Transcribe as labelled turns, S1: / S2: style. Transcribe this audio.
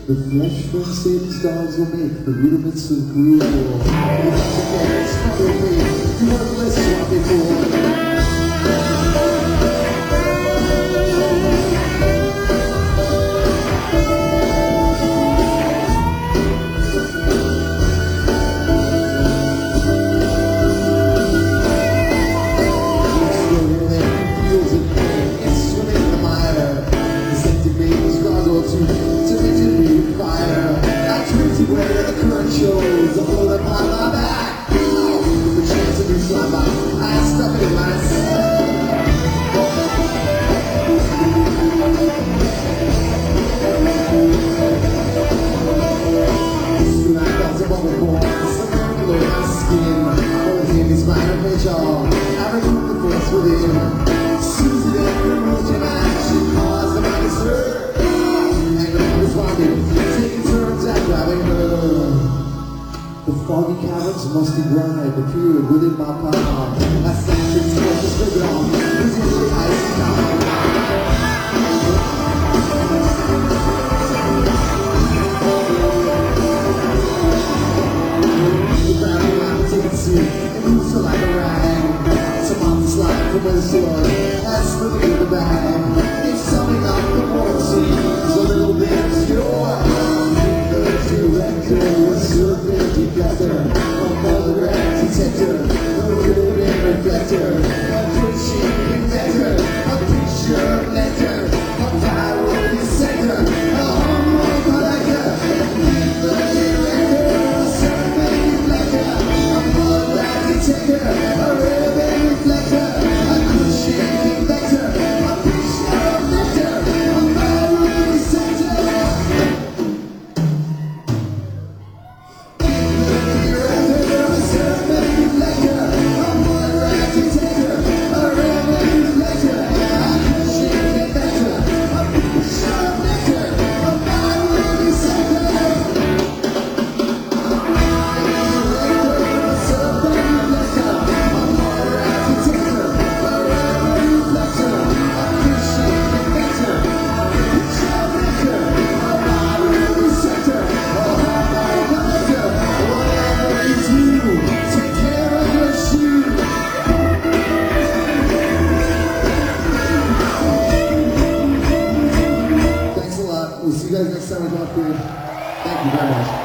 S1: The flesh from Satan's dogs will make the rudiments of groove. Once again, it's not your way. You weren't listening before. The foggy caverns must have ride appeared within my palm. I sat its precious figure on, visibly icy calm. The ground around the ticket suit, it moves her like a rag. Some off the slide from where the sword has slid in the bag. It's summing up the world scene, it's a little bit obscure. Together, another architecture, a ribbon reflector, a pushing connector, a picture letter, a priority center, a homework collector, a director, a survey reflector, a blood architector, a ribbon reflector, a pushing connector, a picture letter, a priority center. We'll see you guys next time we go up here. Thank you very much.